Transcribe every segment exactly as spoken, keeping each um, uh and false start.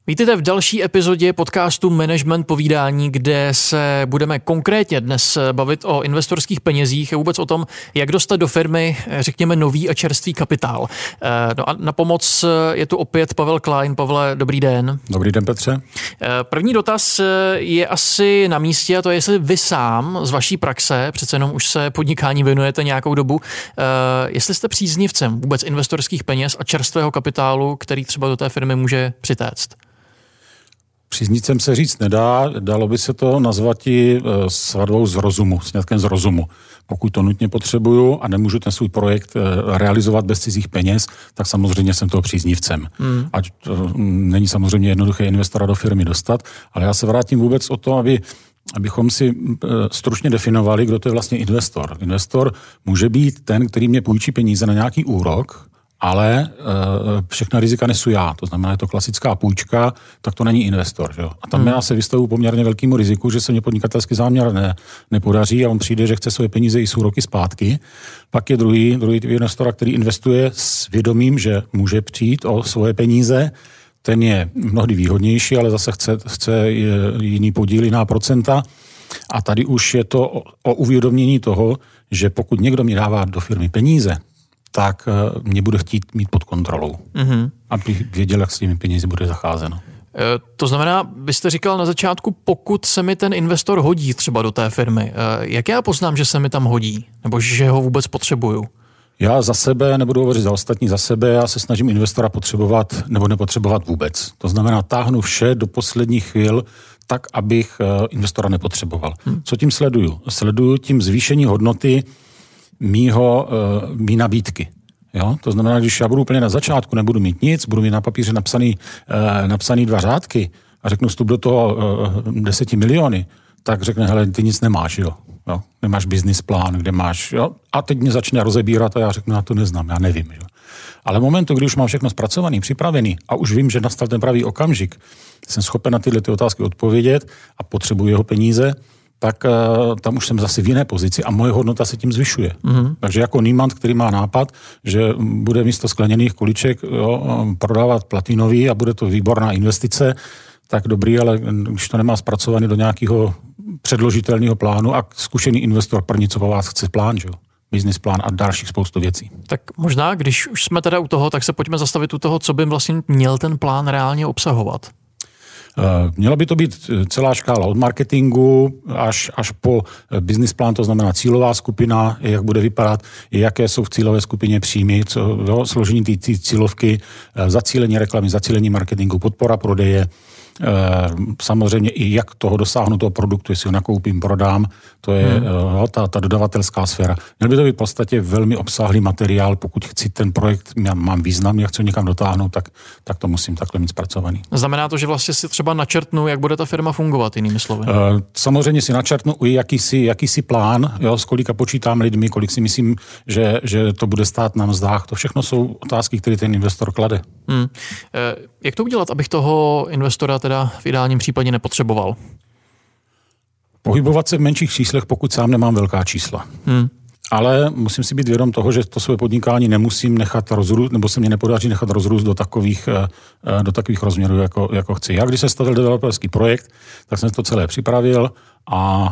Vítejte v další epizodě podcastu Management povídání, kde se budeme konkrétně dnes bavit o investorských penězích a vůbec o tom, jak dostat do firmy, řekněme, nový a čerstvý kapitál. No a na pomoc je tu opět Pavel Klein. Pavle, dobrý den. Dobrý den, Petře. První dotaz je asi na místě, a to je, jestli vy sám z vaší praxe, přece jenom už se podnikání věnujete nějakou dobu, jestli jste příznivcem vůbec investorských peněz a čerstvého kapitálu, který třeba do té firmy může přitéct. Příznivcem se říct nedá, dalo by se to nazvat i svatbou z rozumu, sňatkem z rozumu. Pokud to nutně potřebuju a nemůžu ten svůj projekt realizovat bez cizích peněz, tak samozřejmě jsem toho příznivcem. Hmm. Ať to není samozřejmě jednoduché investora do firmy dostat, ale já se vrátím vůbec o to, aby abychom si stručně definovali, kdo to je vlastně investor. Investor může být ten, který mě půjčí peníze na nějaký úrok, ale všechna rizika nesu já. To znamená, je to klasická půjčka, tak to není investor. Že? A tam hmm. já se vystavu poměrně velkému riziku, že se mě podnikatelský záměr ne, nepodaří a on přijde, že chce své peníze i z úroky zpátky. Pak je druhý, druhý typ investora, který investuje s vědomím, že může přijít o svoje peníze. Ten je mnohdy výhodnější, ale zase chce, chce jiný podíl, jiná procenta. A tady už je to o, o uvědomění toho, že pokud někdo mi dává do firmy peníze, tak mě bude chtít mít pod kontrolou. Mm-hmm. Abych věděl, jak s těmi penězi bude zacházeno. E, to znamená, byste říkal na začátku, pokud se mi ten investor hodí třeba do té firmy, e, jak já poznám, že se mi tam hodí? Nebo že ho vůbec potřebuju? Já za sebe, nebudu hovořit za ostatní, za sebe, já se snažím investora potřebovat nebo nepotřebovat vůbec. To znamená, táhnu vše do posledních chvil, tak, abych investora nepotřeboval. Hmm. Co tím sleduju? Sleduju tím zvýšení hodnoty mýho, mý nabídky. Jo? To znamená, když já budu úplně na začátku, nebudu mít nic, budu mít na papíře napsaný, napsaný dva řádky a řeknu vstup do toho deseti miliony, tak řekne, hele, ty nic nemáš, jo. jo? Nemáš business plán, kde máš, jo. A teď mě začne rozebírat a já řeknu, já to neznám, já nevím, jo. Ale v momentu, kdy už mám všechno zpracovaný, připravený a už vím, že nastal ten pravý okamžik, jsem schopen na tyhle ty otázky odpovědět a potřebuji jeho peníze, tak uh, tam už jsem zase v jiné pozici a moje hodnota se tím zvyšuje. Mm-hmm. Takže jako Niemand, který má nápad, že bude místo skleněných kuliček jo, prodávat platinový a bude to výborná investice, tak dobrý, ale když to nemá zpracovaný do nějakého předložitelného plánu a zkušený investor první, co po vás chce plán, že jo? Business plán a dalších spoustu věcí. Tak možná, když už jsme teda u toho, tak se pojďme zastavit u toho, co by vlastně měl ten plán reálně obsahovat. Měla by to být celá škála od marketingu až, až po business plán, to znamená cílová skupina, jak bude vypadat, jaké jsou v cílové skupině příjmy, co, jo, složení té cílovky, zacílení reklamy, zacílení marketingu, podpora prodeje, samozřejmě i jak toho dosáhnu toho produktu, jestli ho nakoupím, prodám, to je hmm. jo, ta, ta dodavatelská sféra. Měl by to být v podstatě velmi obsáhlý materiál, pokud chci ten projekt, mám význam, jak chci někam dotáhnout, tak, tak to musím takhle mít zpracovaný. Znamená to, že vlastně si třeba načrtnu, jak bude ta firma fungovat, jinými slovy? Samozřejmě si načrtnu i jakýsi, jakýsi plán, jo, s kolika počítám lidmi, kolik si myslím, že, že to bude stát na mzdách. To všechno jsou otázky, které ten investor klade. Hmm. Jak to udělat, abych toho investora teda v ideálním případě nepotřeboval? Pohybovat se v menších číslech, pokud sám nemám velká čísla. Hmm. Ale musím si být vědom toho, že to své podnikání nemusím nechat rozrůst, nebo se mě nepodaří nechat rozrůst do takových, do takových rozměrů, jako, jako chci. Já, když jsem stavil developerský projekt, tak jsem to celé připravil a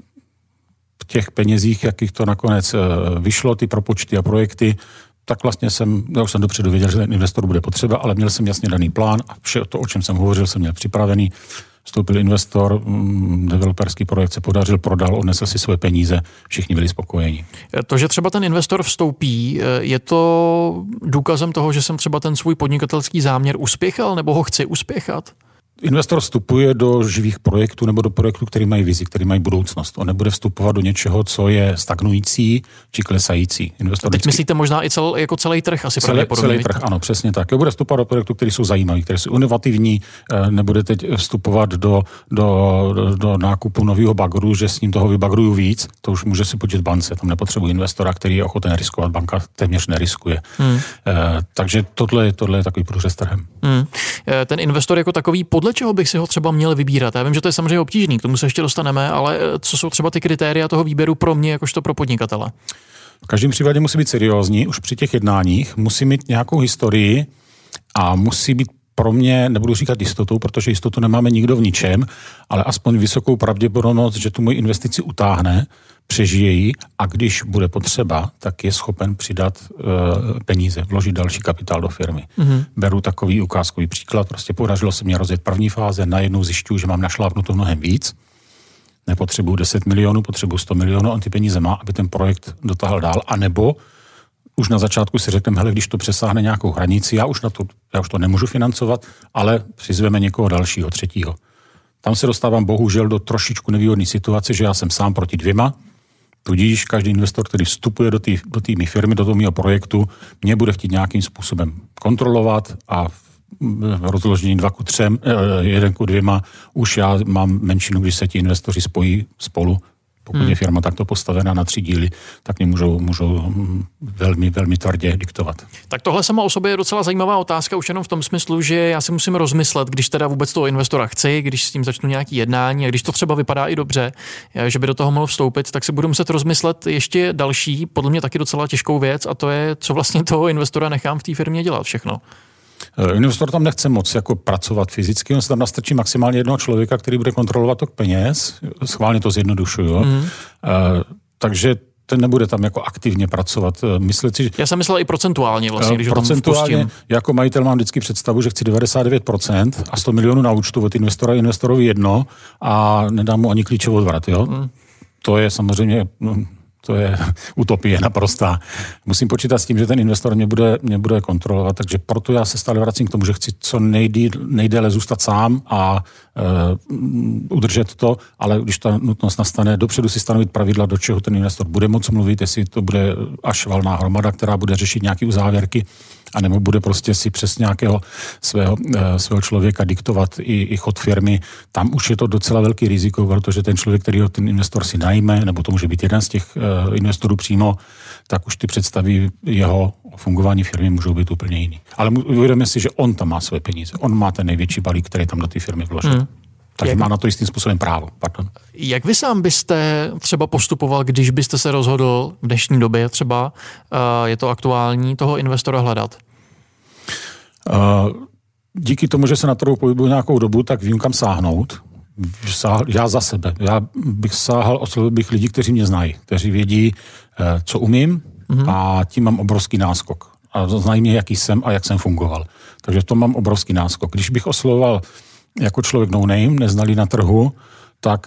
v těch penězích, jakých to nakonec vyšlo, ty propočty a projekty, tak vlastně jsem, já už jsem dopředu věděl, že ten investor bude potřeba, ale měl jsem jasně daný plán a vše to, o čem jsem hovořil, jsem měl připravený. Vstoupil investor, developerský projekt se podařil, prodal, odnesl si své peníze, všichni byli spokojení. To, že třeba ten investor vstoupí, je to důkazem toho, že jsem třeba ten svůj podnikatelský záměr uspěchal nebo ho chci uspěchat? Investor vstupuje do živých projektů nebo do projektů, které mají vizi, které mají budoucnost. On nebude vstupovat do něčeho, co je stagnující či klesající. Investor teď vždycky... myslíte možná i cel, jako celý trh asi celý, celý trh, ano, přesně tak. Bude vstupovat do projektů, které jsou zajímavé, které jsou inovativní, nebude teď vstupovat do, do, do, do nákupu nového bagru, že s ním toho vybagruju víc, to už může si počít bance, tam nepotřebuje investora, který je ochoten riskovat, banka téměř neriskuje. Hmm. E, takže tohle, tohle je takový průřez trhem. Hmm. Ten investor jako takový, podle čeho bych si ho třeba měl vybírat? Já vím, že to je samozřejmě obtížný, k tomu se ještě dostaneme, ale co jsou třeba ty kritéria toho výběru pro mě, jakožto pro podnikatele? V každém případě musí být seriózní, už při těch jednáních, musí mít nějakou historii a musí být pro mě, nebudu říkat jistotou, protože jistotu nemáme nikdo v ničem, ale aspoň vysokou pravděpodobnost, že tu moji investici utáhne, přežije ji a když bude potřeba, tak je schopen přidat uh, peníze, vložit další kapitál do firmy. Mm-hmm. Beru takový ukázkový příklad, prostě podařilo se mě rozjet první fáze, najednou zjišťuju, že mám našlápnuto mnohem víc, nepotřebuju deset milionů, potřebuju sto milionů, on ty peníze má, aby ten projekt dotáhl dál, anebo už na začátku si řekneme, hele, když to přesáhne nějakou hranici, já už, na to, já už to nemůžu financovat, ale přizveme někoho dalšího, třetího. Tam se dostávám bohužel do trošičku nevýhodné situace, že já jsem sám proti dvěma, tudíž každý investor, který vstupuje do té do té mé firmy, do toho mého projektu, mě bude chtít nějakým způsobem kontrolovat a v rozložení dva ku třem, jeden ku dvěma, už já mám menšinu, když se ti investoři spojí spolu. Pokud hmm. je firma takto postavená na tři díly, tak mě můžou, můžou velmi, velmi tvrdě diktovat. Tak tohle sama o sobě je docela zajímavá otázka, už jenom v tom smyslu, že já si musím rozmyslet, když teda vůbec toho investora chci, když s tím začnu nějaký jednání a když to třeba vypadá i dobře, že by do toho mohl vstoupit, tak si budu muset rozmyslet ještě další, podle mě taky docela těžkou věc, a to je, co vlastně toho investora nechám v té firmě dělat všechno. Investor tam nechce moc jako pracovat fyzicky, on se tam nastrčí maximálně jednoho člověka, který bude kontrolovat tok peněz, schválně to zjednodušuju. Mm. Uh, takže ten nebude tam jako aktivně pracovat. Myslet si, Já jsem myslel i procentuálně vlastně, když procentuálně, ho tam vpustím. Jako majitel mám vždycky představu, že chci devadesát devět procent a sto milionů na účtu od investora, investorovi jedno a nedám mu ani klíčový odvrat. Jo? Mm. To je samozřejmě... No, to je utopie naprostá. Musím počítat s tím, že ten investor mě bude, mě bude kontrolovat, takže proto já se stále vracím k tomu, že chci co nejdý, nejdéle zůstat sám a uh, udržet to, ale když ta nutnost nastane, dopředu si stanovit pravidla, do čeho ten investor bude moc mluvit, jestli to bude až valná hromada, která bude řešit nějaké uzávěrky, anebo bude prostě si přes nějakého svého, svého člověka diktovat i, i chod firmy. Tam už je to docela velký riziko, protože ten člověk, který ho ten investor si najme, nebo to může být jeden z těch uh, investorů přímo, tak už ty představy jeho fungování firmy můžou být úplně jiný. Ale uvědomíme si, že on tam má své peníze. On má ten největší balík, který tam do té firmy vložil. Hmm. Takže Jak? má na to jistým způsobem právo. Pardon. Jak vy sám byste třeba postupoval, když byste se rozhodl v dnešní době třeba, uh, je to aktuální, toho investora hledat? Uh, díky tomu, že se na trhu pohybuju nějakou dobu, tak vím, kam sáhnout. Sáhl, já za sebe. Já bych sáhal, oslovil bych lidi, kteří mě znají, kteří vědí, uh, co umím mm-hmm. a tím mám obrovský náskok. A znají mě, jaký jsem a jak jsem fungoval. Takže v tom mám obrovský náskok. Když bych oslovoval jako člověk no name, neznalý na trhu, tak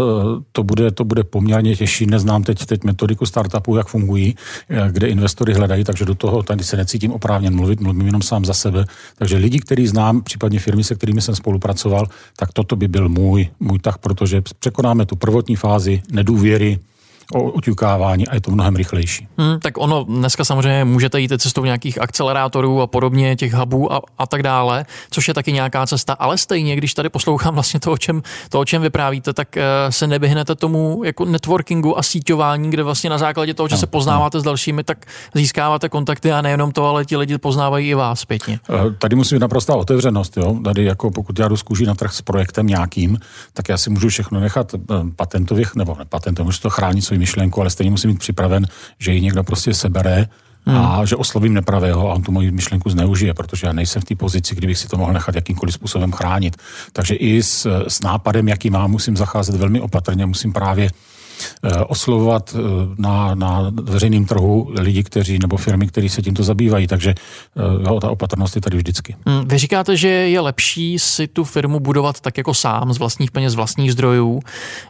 to bude, to bude poměrně těžší. Neznám teď, teď metodiku startupů, jak fungují, kde investory hledají, takže do toho tady se necítím oprávněn mluvit, mluvím jenom sám za sebe. Takže lidi, který znám, případně firmy, se kterými jsem spolupracoval, tak toto by byl můj, můj tah, protože překonáme tu prvotní fázi nedůvěry, o oťukávání a je to mnohem rychlejší. Hmm, tak ono dneska samozřejmě můžete jít cestou nějakých akcelerátorů a podobně, těch hubů a, a tak dále, což je taky nějaká cesta, ale stejně, když tady poslouchám vlastně to, o čem, to, o čem vyprávíte, tak uh, se nevyhnete tomu jako networkingu a síťování, kde vlastně na základě toho, že no, se poznáváte no. s dalšími, tak získáváte kontakty a nejenom to, ale ti lidi poznávají i vás zpětně. Uh, tady musí být naprostá otevřenost, jo. Tady jako pokud já jdu z kůží na trh s projektem nějakým, tak já si můžu všechno nechat patentově, nebo ne patentově, můžu to chránit svůj myšlenku, ale stejně musím být připraven, že ji někdo prostě sebere hmm. a že oslovím nepravého a on tu moji myšlenku zneužije, protože já nejsem v té pozici, kdybych si to mohl nechat jakýmkoliv způsobem chránit. Takže i s, s nápadem, jaký mám, musím zacházet velmi opatrně, musím právě eh, oslovovat eh, na, na veřejném trhu lidi, kteří nebo firmy, kteří se tímto zabývají, takže eh, jo, ta opatrnost je tady vždycky. Hmm. Vy říkáte, že je lepší si tu firmu budovat tak jako sám, z vlastních peněz, z vlastních zdrojů.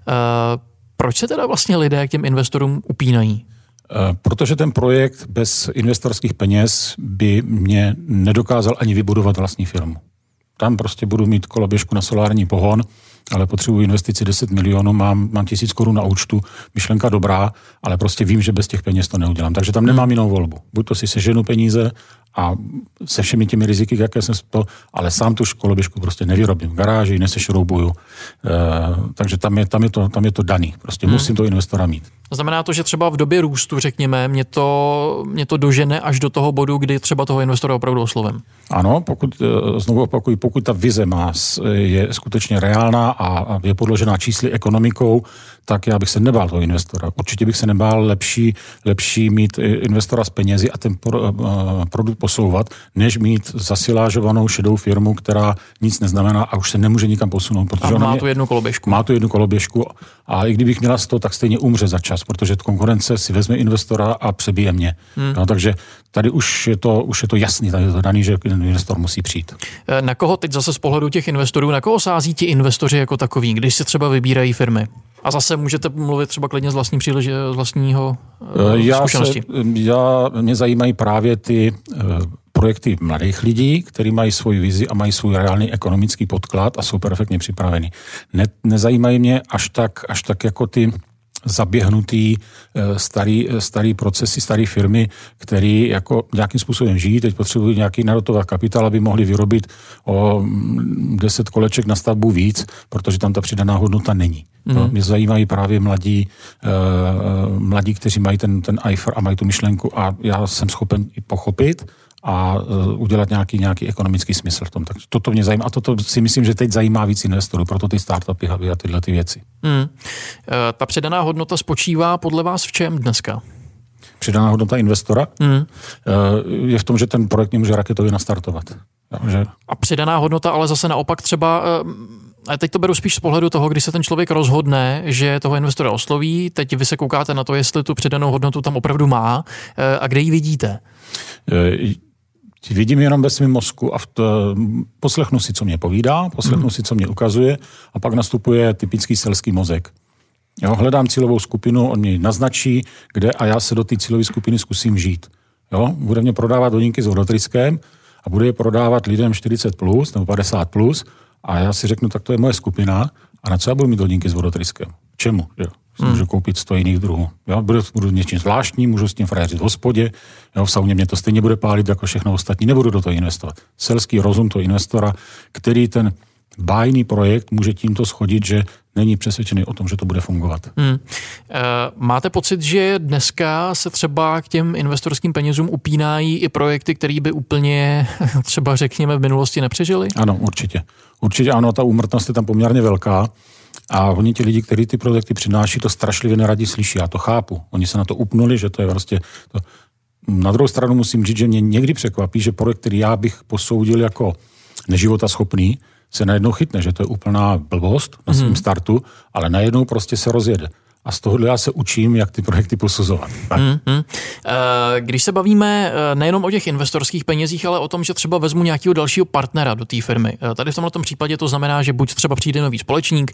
Eh, Proč se teda vlastně lidé k těm investorům upínají? Protože ten projekt bez investorských peněz by mě nedokázal ani vybudovat vlastní firmu. Tam prostě budu mít koloběžku na solární pohon, ale potřebuji investici deset milionů, mám, mám tisíc korun na účtu, myšlenka dobrá, ale prostě vím, že bez těch peněz to neudělám. Takže tam nemám jinou volbu. Buď to si seženu peníze a se všemi těmi riziky, jaké jsem to, ale sám tu koloběžku prostě nevyrobím v garáži, nesešroubuju. E, takže tam je, tam, je to, tam je to daný. Prostě hmm. musím to investora mít. Znamená to, že třeba v době růstu, řekněme, mě to, mě to dožene až do toho bodu, kdy třeba toho investora opravdu oslovím. Ano, pokud, znovu opakuju, pokud ta vize má, je skutečně reálná a je podložená čísly ekonomikou, tak já bych se nebál toho investora. Určitě bych se nebál lepší, lepší mít investora s penězi a ten pro, produkt posouvat, než mít zasilážovanou šedou firmu, která nic neznamená a už se nemůže nikam posunout. Protože a má mě, tu jednu koloběžku. Má tu jednu koloběžku a i kdybych měla sto, tak stejně umře za čas, protože konkurence si vezme investora a přebije mě. Hmm. No, takže tady už je to, už je to jasný, tady je to daný, že investor musí přijít. Na koho teď zase z pohledu těch investorů, na koho sází ti investoři jako takový, když si třeba vybírají firmy? A zase můžete mluvit třeba klidně z vlastní přílež, z vlastního já zkušenosti. Se, já, mě zajímají právě ty uh, projekty mladých lidí, kteří mají svoji vizi a mají svůj reálný ekonomický podklad a jsou perfektně připraveni. Ne, nezajímají mě až tak, až tak jako ty zaběhnutý starý, starý procesy, staré firmy, který jako nějakým způsobem žijí, teď potřebují nějaký narotovat kapitál, aby mohli vyrobit o deset koleček na stavbu víc, protože tam ta přidaná hodnota není. Mm. No, mě zajímají právě mladí, uh, mladí, kteří mají ten, ten eifer a mají tu myšlenku a já jsem schopen i pochopit a uh, udělat nějaký, nějaký ekonomický smysl v tom. Tak toto mě zajímá a toto si myslím, že teď zajímá víc investorů, proto ty startupy a tyhle ty věci. Mm. Uh, ta přidaná hodnota spočívá podle vás v čem dneska? Přidaná hodnota investora mm. uh, je v tom, že ten projekt může raketově nastartovat. Že... A přidaná hodnota ale zase naopak třeba... Uh, A teď to beru spíš z pohledu toho, když se ten člověk rozhodne, že toho investora osloví, teď vy se koukáte na to, jestli tu přidanou hodnotu tam opravdu má a kde ji vidíte? Vidím jenom ve svém mozku a v to, poslechnu si, co mě povídá, poslechnu mm. si, co mě ukazuje a pak nastupuje typický selský mozek. Jo, hledám cílovou skupinu, on mě naznačí, kde a já se do té cílové skupiny zkusím žít. Jo, bude mě prodávat hodinky s vodotryskem a bude je prodávat lidem čtyřicet plus nebo padesát plus a já si řeknu, tak to je moje skupina a na co já budu mít hodinky s vodotryskem? Čemu? Jo? Hmm. Můžu koupit sto jiných druhů. Já budu, budu něčím zvláštním, můžu s tím frajeřit v hospodě, jo, v sauně mě to stejně bude pálit jako všechno ostatní, nebudu do toho investovat. Selský rozum toho investora, který ten bájný projekt může tímto schodit, že není přesvědčený o tom, že to bude fungovat. Hmm. E, máte pocit, že dneska se třeba k těm investorským penězům upínají i projekty, které by úplně třeba řekněme v minulosti nepřežili? Ano, určitě. Určitě ano, ta úmrtnost je tam poměrně velká a oni ti lidi, kteří ty projekty přináší, to strašlivě neradi slyší. Já to chápu. Oni se na to upnuli, že to je prostě... To... Na druhou stranu musím říct, že mě někdy překvapí, že projekt, který já bych posoudil jako neživotaschopný, se najednou chytne, že to je úplná blbost na svém startu, ale najednou prostě se rozjede. A z tohohle já se učím, jak ty projekty posuzovat. Mm-hmm. Když se bavíme nejenom o těch investorských penězích, ale o tom, že třeba vezmu nějakého dalšího partnera do té firmy. Tady v tomto případě to znamená, že buď třeba přijde nový společník,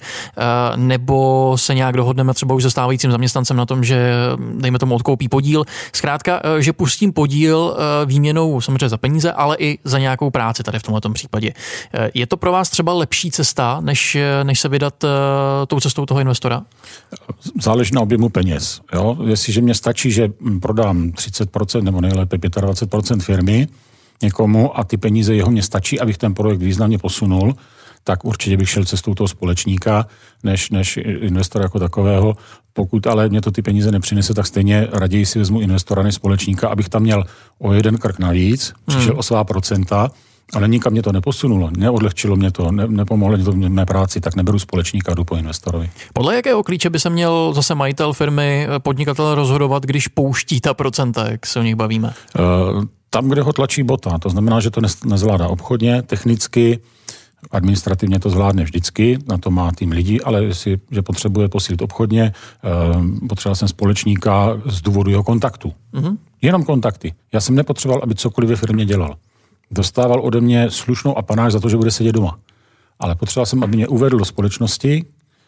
nebo se nějak dohodneme třeba už se stávajícím zaměstnancem na tom, že dejme tomu odkoupí podíl. Zkrátka, že pustím podíl výměnou samozřejmě za peníze, ale i za nějakou práci tady v tomto případě. Je to pro vás třeba lepší cesta, než, než se vydat tou cestou toho investora? Záleží na objemu peněz. Jo? Jestliže mě stačí, že prodám třicet procent nebo nejlépe dvacet pět procent firmy někomu a ty peníze jeho mě stačí, abych ten projekt významně posunul, tak určitě bych šel cestou toho společníka, než, než investora jako takového. Pokud ale mě to ty peníze nepřinese, tak stejně raději si vezmu investora než společníka, abych tam měl o jeden krk navíc, přišel hmm. o svá procenta, ale nikam mě to neposunulo, neodlehčilo mě to, ne, nepomohlo mě to v mé práci, tak neberu společníka a jdu po investorovi. Podle jakého klíče by se měl zase majitel firmy, podnikatel rozhodovat, když pouští ta procenta, jak se o nich bavíme? Uh, tam, kde ho tlačí bota, to znamená, že to nezvládá obchodně, technicky, administrativně to zvládne vždycky, na to má tým lidí, ale jestli, že potřebuje posílit obchodně, uh, potřeboval jsem společníka z důvodu jeho kontaktu. Uh-huh. Jenom kontakty. Já jsem nepotřeboval, aby cokoliv ve firmě dělal. Dostával ode mě slušnou apanáž za to, že bude sedět doma. Ale potřeboval jsem, aby mě uvedl do společnosti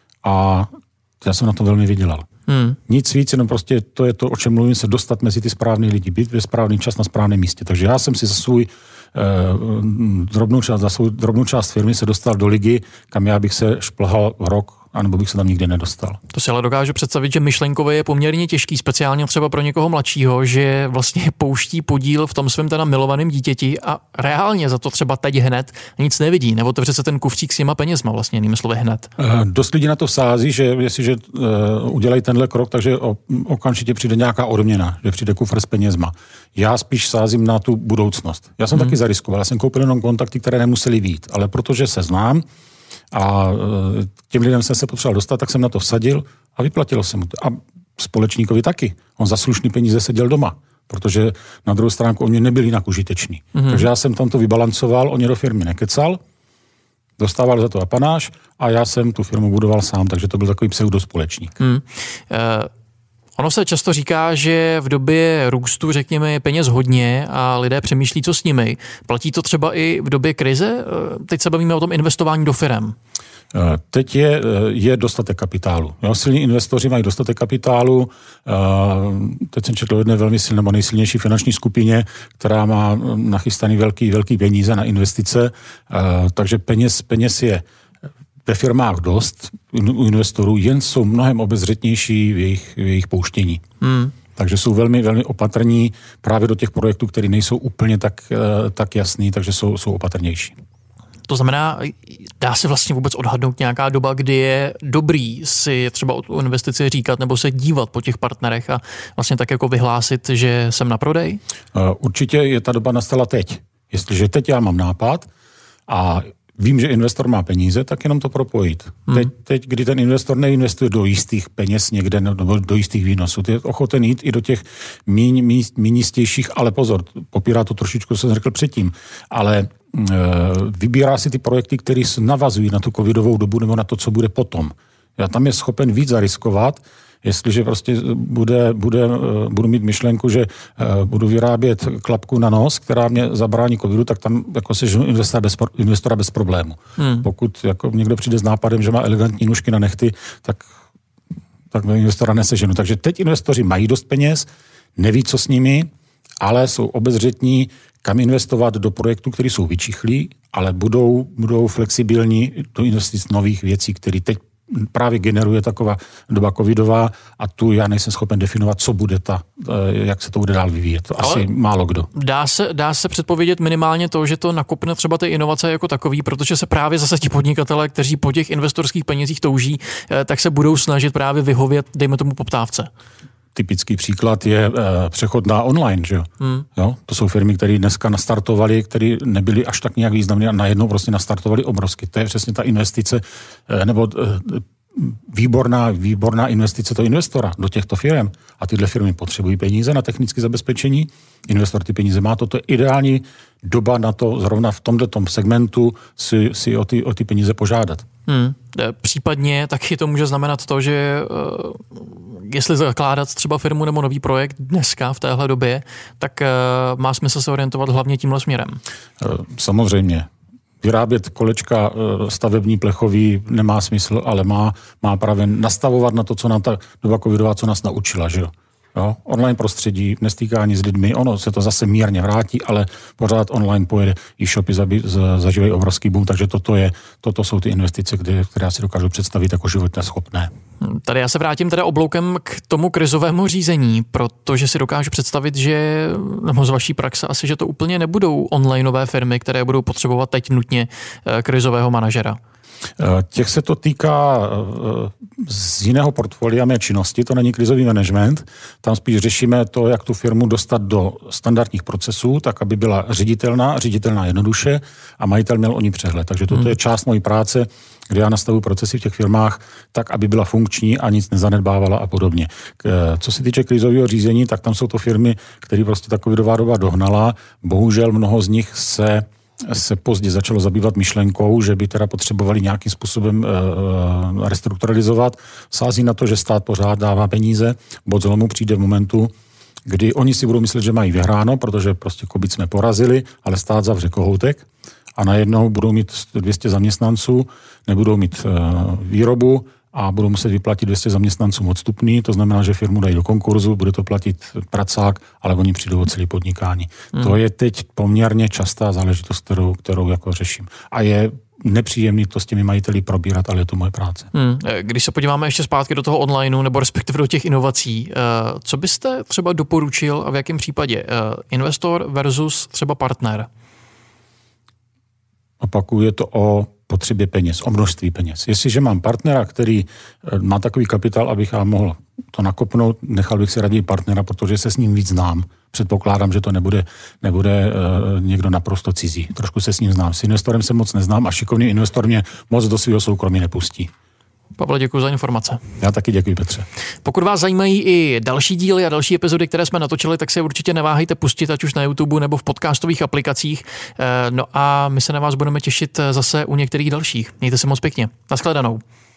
a já jsem na to velmi vydělal. Hmm. Nic víc, jenom prostě to je to, o čem mluvím, se dostat mezi ty správné lidi, být ve správný čas na správném místě. Takže já jsem si za svůj eh, drobnou část, za svou drobnou část firmy se dostal do ligy, kam já bych se šplhal rok anebo bych se tam nikdy nedostal. To si ale dokážu představit, že myšlenkově je poměrně těžký, speciálně třeba pro někoho mladšího, že vlastně pouští podíl v tom svém teda milovaném dítěti a reálně za to třeba teď hned nic nevidí, nebo otevře se ten kufřík s těma penězma vlastně, jinými slovy hned. Dost lidí na to vsází, že jestliže uh, udělají tenhle krok, takže o, okamžitě přijde nějaká odměna, že přijde kufr s penězma. Já spíš sázím na tu budoucnost. Já jsem hmm. taky zariskoval, já jsem koupil jenom kontakty, které nemuseli vít, ale protože se znám a těm lidem jsem se potřeboval dostat, tak jsem na to vsadil a vyplatilo se mu to. A společníkovi taky. On za slušný peníze seděl doma, protože na druhou stránku oni nebyli jinak užiteční. Hmm. Takže já jsem tam to vybalancoval, oni do firmy nekecal, dostával za to apanáž a já jsem tu firmu budoval sám, takže to byl takový pseudospolečník. Hmm. Uh... Ono se často říká, že v době růstu, řekněme, je peněz hodně a lidé přemýšlí, co s nimi. Platí to třeba i v době krize? Teď se bavíme o tom investování do firem. Teď je, je dostatek kapitálu. Jo, silní investoři mají dostatek kapitálu. Teď jsem četl o jedné velmi silné, nebo nejsilnější finanční skupině, která má nachystaný velký, velký peníze na investice, takže peněz, peněz je ve firmách dost u investorů, jen jsou mnohem obezřetnější v jejich, v jejich pouštění. Hmm. Takže jsou velmi, velmi opatrní právě do těch projektů, které nejsou úplně tak, tak jasný, takže jsou, jsou opatrnější. To znamená, dá se vlastně vůbec odhadnout nějaká doba, kdy je dobrý si třeba o investici říkat nebo se dívat po těch partnerech a vlastně tak jako vyhlásit, že jsem na prodej? Určitě je ta doba nastala teď. Jestliže teď já mám nápad a vím, že investor má peníze, tak jenom to propojit. Hmm. Teď, teď, kdy ten investor neinvestuje do jistých peněz někde, nebo do jistých výnosů, je ochoten jít i do těch míň, míň, míň jistějších, ale pozor, popírá to trošičku, co jsem řekl předtím, ale e, vybírá si ty projekty, které navazují na tu covidovou dobu nebo na to, co bude potom. Já tam je schopen víc zariskovat, jestliže prostě bude, bude, budu mít myšlenku, že budu vyrábět klapku na nos, která mě zabrání covidu, tak tam jako seženu investora bez, investora bez problému. Hmm. Pokud jako někdo přijde s nápadem, že má elegantní nůžky na nechty, tak, tak investora neseženu. Takže teď investoři mají dost peněz, neví, co s nimi, ale jsou obezřetní, kam investovat do projektů, které jsou vyčichlí, ale budou, budou flexibilní do investic nových věcí, které teď právě generuje taková doba covidová a tu já nejsem schopen definovat, co bude ta, jak se to bude dál vyvíjet. To asi málo kdo. Dá se, dá se předpovědět minimálně to, že to nakopne třeba ty inovace jako takový, protože se právě zase ti podnikatelé, kteří po těch investorských penězích touží, tak se budou snažit právě vyhovět, dejme tomu, poptávce. Typický příklad je uh, přechod na online, že jo? Hmm. jo? To jsou firmy, které dneska nastartovaly, které nebyly až tak nějak významné a najednou prostě nastartovaly obrovsky. To je přesně ta investice, uh, nebo uh, výborná, výborná investice toho investora do těchto firm. A tyhle firmy potřebují peníze na technické zabezpečení. Investor ty peníze má, toto je ideální doba na to, zrovna v tomhletom segmentu si, si o, ty, o ty peníze požádat. Hmm. Případně taky to může znamenat to, že uh, jestli zakládat třeba firmu nebo nový projekt dneska v téhle době, tak uh, má smysl se orientovat hlavně tímhle směrem. Uh, samozřejmě. Vyrábět kolečka uh, stavební plechový nemá smysl, ale má, má právě nastavovat na to, co nám ta doba covidová, co nás naučila, že jo. Jo, online prostředí, nestýkání s lidmi, ono se to zase mírně vrátí, ale pořád online pojede, e-shopy zažívají obrovský boom, takže toto, je, toto jsou ty investice, které, které já si dokážu představit jako životně schopné. Tady já se vrátím teda obloukem k tomu krizovému řízení, protože si dokážu představit, že nebo z vaší praxe asi, že to úplně nebudou onlineové firmy, které budou potřebovat teď nutně krizového manažera. Těch se to týká z jiného portfolia mé činnosti, to není krizový management. Tam spíš řešíme to, jak tu firmu dostat do standardních procesů, tak aby byla ředitelná, ředitelná jednoduše a majitel měl o ní přehled. Takže toto hmm. je část mojí práce, kde já nastavuji procesy v těch firmách tak, aby byla funkční a nic nezanedbávala a podobně. Co se týče krizového řízení, tak tam jsou to firmy, které prostě ta covidová doba dohnala. Bohužel mnoho z nich se se pozdě začalo zabývat myšlenkou, že by teda potřebovali nějakým způsobem uh, restrukturalizovat. Sází na to, že stát pořád dává peníze. Bod zlomu přijde v momentu, kdy oni si budou myslet, že mají vyhráno, protože prostě COVID jsme porazili, ale stát zavře kohoutek a najednou budou mít dvě stě zaměstnanců, nebudou mít uh, výrobu a budou muset vyplatit dvě stě zaměstnancům odstupný, to znamená, že firmu dají do konkurzu, bude to platit pracák, ale oni přijdou o celé podnikání. Hmm. To je teď poměrně častá záležitost, kterou, kterou jako řeším. A je nepříjemný to s těmi majiteli probírat, ale je to moje práce. Hmm. Když se podíváme ještě zpátky do toho onlineu, nebo respektive do těch inovací, co byste třeba doporučil a v jakém případě? Investor versus třeba partner? Opakuju, je to o potřebě peněz, o množství peněz. Jestliže mám partnera, který má takový kapitál, abych já mohl to nakopnout, nechal bych si raději partnera, protože se s ním víc znám. Předpokládám, že to nebude, nebude uh, někdo naprosto cizí. Trošku se s ním znám. S investorem se moc neznám a šikovný investor mě moc do svého soukromí nepustí. Pavle, děkuji za informace. Já taky děkuji, Petře. Pokud vás zajímají i další díly a další epizody, které jsme natočili, tak se určitě neváhejte pustit, ať už na YouTube nebo v podcastových aplikacích. No a my se na vás budeme těšit zase u některých dalších. Mějte se moc pěkně. Naschledanou.